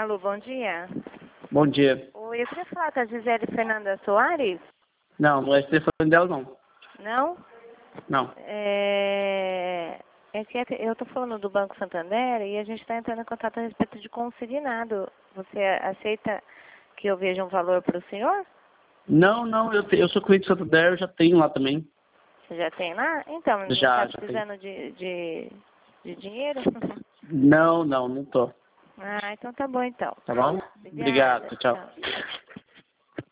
Alô, bom dia. Bom dia. Oi, eu queria falar com a Gisele Fernanda Soares. Não é esse telefone dela, não. Não? Não. Eu estou falando do Banco Santander e a gente está entrando em contato a respeito de consignado. Você aceita que eu veja um valor para o senhor? Não, eu sou cliente do Santander, eu já tenho lá também. Você já tem lá? Então, não Já está precisando de dinheiro? Não tô. Ah, então tá bom então. Tá bom? Obrigada. Obrigado, tchau. Tchau.